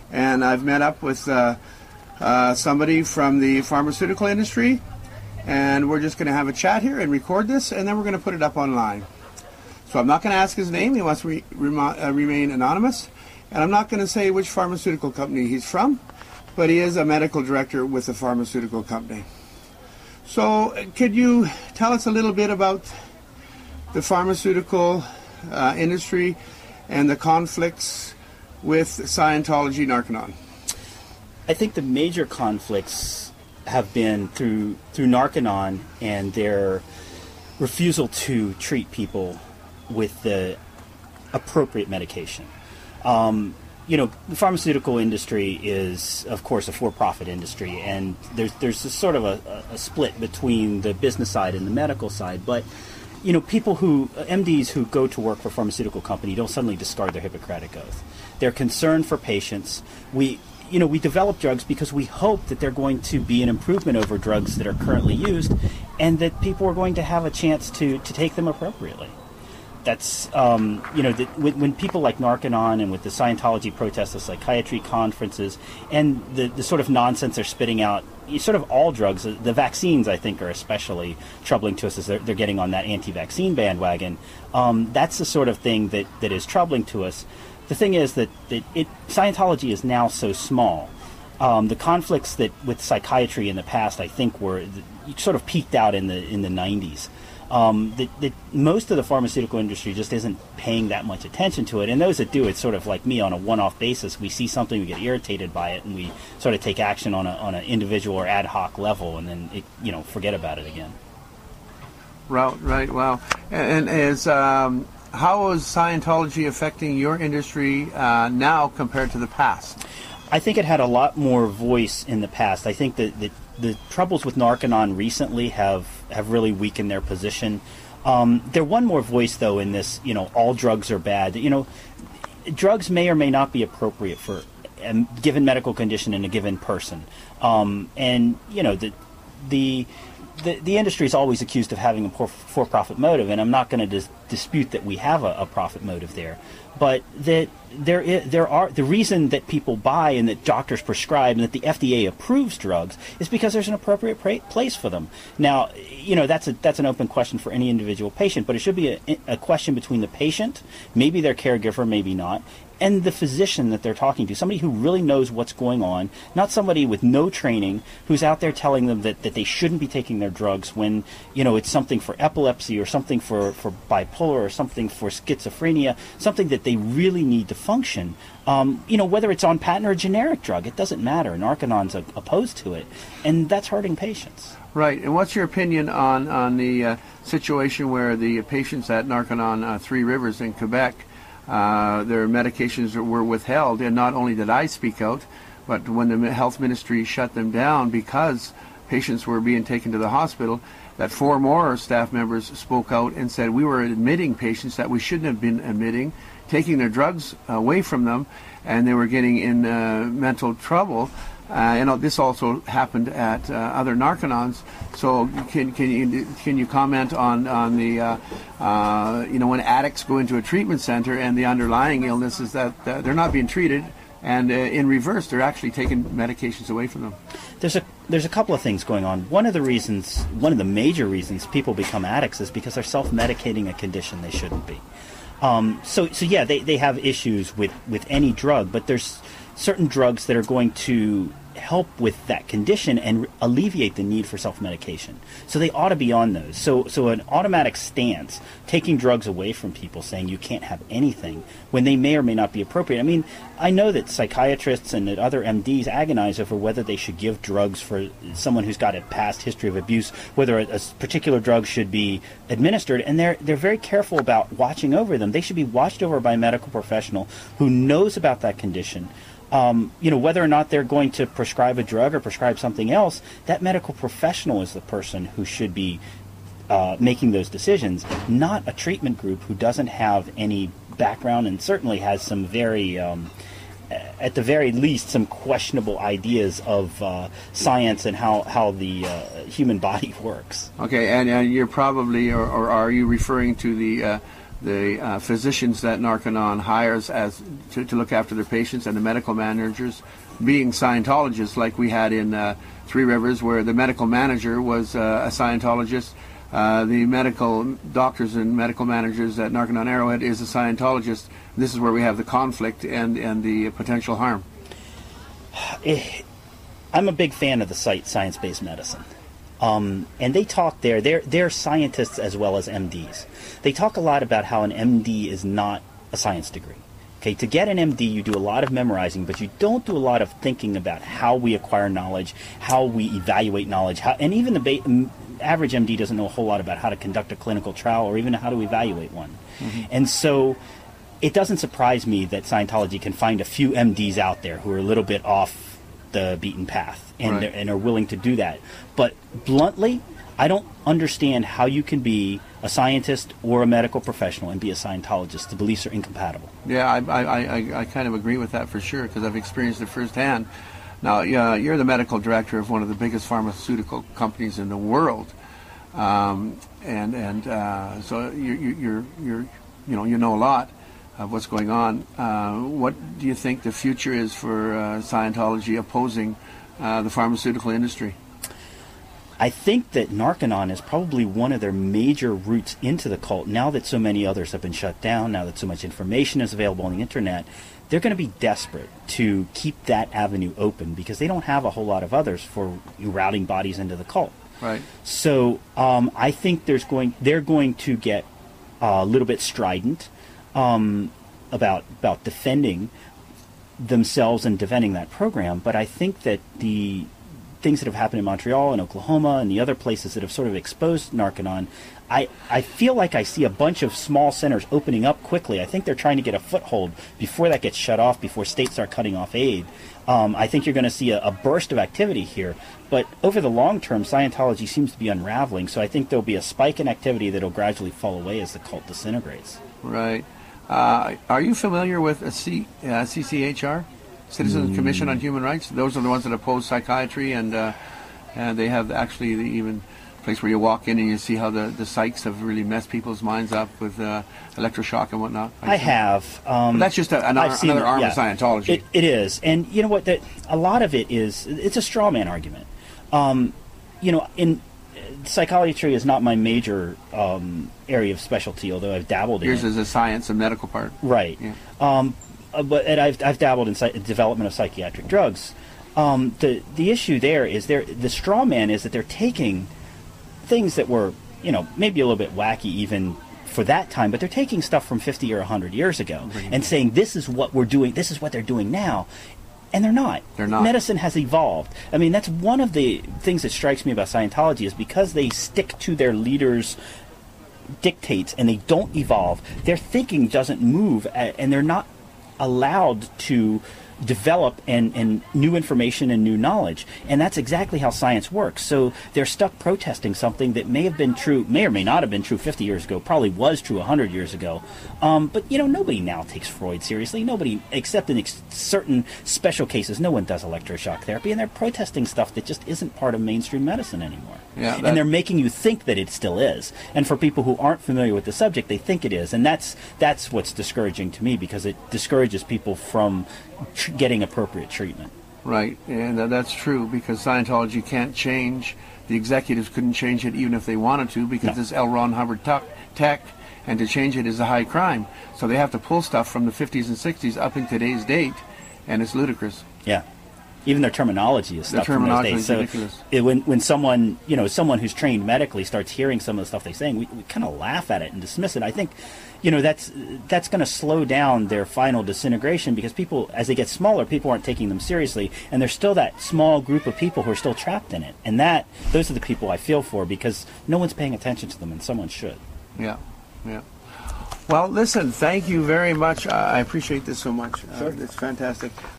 and I've met up with somebody from the pharmaceutical industry, and we're just going to have a chat here and record this, and then we're going to put it up online. So I'm not going to ask his name. He wants to remain anonymous, and I'm not going to say which pharmaceutical company he's from, but he is a medical director with a pharmaceutical company. So could you tell us a little bit about the pharmaceutical industry and the conflicts with Scientology Narconon? I think the major conflicts have been through Narconon and their refusal to treat people with the appropriate medication. The pharmaceutical industry is, of course, a for-profit industry, and there's a sort of a split between the business side and the medical side. But, people MDs who go to work for a pharmaceutical company don't suddenly discard their Hippocratic Oath. They're concerned for patients. We develop drugs because we hope that they're going to be an improvement over drugs that are currently used, and that people are going to have a chance to take them appropriately. That's, when people like Narconon and with the Scientology protests, the psychiatry conferences, and the sort of nonsense they're spitting out, sort of all drugs, the vaccines, I think, are especially troubling to us as they're getting on that anti-vaccine bandwagon. That's the sort of thing that is troubling to us. The thing is that Scientology is now so small. The conflicts that with psychiatry in the past, I think, were sort of peaked out in the 90s. That most of the pharmaceutical industry just isn't paying that much attention to it, and those that do, it's sort of like me on a one-off basis. We see something, we get irritated by it, and we sort of take action on an individual or ad hoc level, and then forget about it again. Right. Wow. And how is Scientology affecting your industry now compared to the past? I think it had a lot more voice in the past. I think that the troubles with Narconon recently have really weakened their position. There one more voice, though, in this, all drugs are bad. Drugs may or may not be appropriate for a given medical condition in a given person. The industry is always accused of having a for-profit motive, and I'm not going to dispute that we have a profit motive there. But that there are the reason that people buy and that doctors prescribe and that the FDA approves drugs is because there's an appropriate place for them. Now, that's an open question for any individual patient, but it should be a question between the patient, maybe their caregiver, maybe not, and the physician that they're talking to, somebody who really knows what's going on, not somebody with no training who's out there telling them that they shouldn't be taking their drugs when, it's something for epilepsy or something for bipolar or something for schizophrenia, something that they really need to function. Whether it's on patent or a generic drug, it doesn't matter. Narconon's opposed to it, and that's hurting patients. Right. And what's your opinion on the situation where the patients at Narconon Three Rivers in Quebec, their medications were withheld, and not only did I speak out, but when the health ministry shut them down because patients were being taken to the hospital, that 4 more staff members spoke out and said we were admitting patients that we shouldn't have been admitting, taking their drugs away from them, and they were getting in mental trouble. This also happened at other Narconons. So can you comment on the when addicts go into a treatment center and the underlying illness is that they're not being treated, and in reverse they're actually taking medications away from them? There's a couple of things going on. One of the major reasons people become addicts is because they're self-medicating a condition they shouldn't be. They have issues with any drug, but there's certain drugs that are going to help with that condition and alleviate the need for self-medication. So they ought to be on those. So an automatic stance, taking drugs away from people, saying you can't have anything, when they may or may not be appropriate. I mean, I know that psychiatrists and that other MDs agonize over whether they should give drugs for someone who's got a past history of abuse, whether a particular drug should be administered, and they're very careful about watching over them. They should be watched over by a medical professional who knows about that condition. Whether or not they're going to prescribe a drug or prescribe something else, that medical professional is the person who should be making those decisions, not a treatment group who doesn't have any background and certainly has some very, at the very least, some questionable ideas of science and how the human body works. Okay, and you're probably, or are you referring to the physicians that Narconon hires as to look after their patients, and the medical managers being Scientologists, like we had in Three Rivers, where the medical manager was a Scientologist. The medical doctors and medical managers at Narconon Arrowhead is a Scientologist. This is where we have the conflict and the potential harm. I'm a big fan of the site Science-Based Medicine. And they talk there, they're scientists as well as MDs. They talk a lot about how an MD is not a science degree. Okay, to get an MD, you do a lot of memorizing, but you don't do a lot of thinking about how we acquire knowledge, how we evaluate knowledge, and even the average MD doesn't know a whole lot about how to conduct a clinical trial or even how to evaluate one. Mm-hmm. And so it doesn't surprise me that Scientology can find a few MDs out there who are a little bit off the beaten path and are willing to do that. But bluntly, I don't understand how you can be a scientist or a medical professional and be a Scientologist. The beliefs are incompatible. Yeah, I kind of agree with that for sure, because I've experienced it firsthand. Now, you're the medical director of one of the biggest pharmaceutical companies in the world, so you know a lot of what's going on. What do you think the future is for Scientology opposing the pharmaceutical industry? I think that Narconon is probably one of their major routes into the cult. Now that so many others have been shut down, now that so much information is available on the internet, they're going to be desperate to keep that avenue open because they don't have a whole lot of others for routing bodies into the cult. Right. So I think they're going to get a little bit strident about defending themselves and defending that program. But I think that the things that have happened in Montreal and Oklahoma and the other places that have sort of exposed Narconon, I feel like I see a bunch of small centers opening up quickly. I think they're trying to get a foothold before that gets shut off, before states start cutting off aid. I think you're going to see a burst of activity here. But over the long term, Scientology seems to be unraveling, so I think there'll be a spike in activity that will gradually fall away as the cult disintegrates. Right. Are you familiar with CCHR? Citizens Commission on Human Rights? Those are the ones that oppose psychiatry, and they have actually even place where you walk in and you see how the psychs have really messed people's minds up with electroshock and whatnot. I have. But that's just another arm of Scientology. It is. And you know what? A lot of it is, it's a straw man argument. In psychiatry is not my major area of specialty, although I've dabbled in it. Yours is a science and medical part. Right. Yeah. But I've dabbled in development of psychiatric drugs. The issue there is the straw man is that they're taking things that were, maybe a little bit wacky even for that time, but they're taking stuff from 50 or 100 years ago and saying this is what we're doing, this is what they're doing now. And they're not. They're not. Medicine has evolved. I mean, that's one of the things that strikes me about Scientology is because they stick to their leaders' dictates and they don't evolve, their thinking doesn't move, and they're not allowed to develop and new information and new knowledge. And that's exactly how science works. So they're stuck protesting something that may have been true, may or may not have been true 50 years ago, probably was true 100 years ago. But, nobody now takes Freud seriously. Nobody, except in certain special cases, no one does electroshock therapy. And they're protesting stuff that just isn't part of mainstream medicine anymore. Yeah, and they're making you think that it still is. And for people who aren't familiar with the subject, they think it is. And that's what's discouraging to me, because it discourages people from getting appropriate treatment. Right, and that's true, because Scientology can't change. The executives couldn't change it even if they wanted to, because it's L. Ron Hubbard tech, and to change it is a high crime. So they have to pull stuff from the 50s and 60s up in today's date, and it's ludicrous. Yeah. Even their terminology is stuff from those days. So ridiculous. When someone who's trained medically starts hearing some of the stuff they're saying, we kind of laugh at it and dismiss it. I think, that's going to slow down their final disintegration, because people, as they get smaller, people aren't taking them seriously, and there's still that small group of people who are still trapped in it. And those are the people I feel for, because no one's paying attention to them, and someone should. Yeah. Well, listen, thank you very much. I appreciate this so much. Sure. It's fantastic.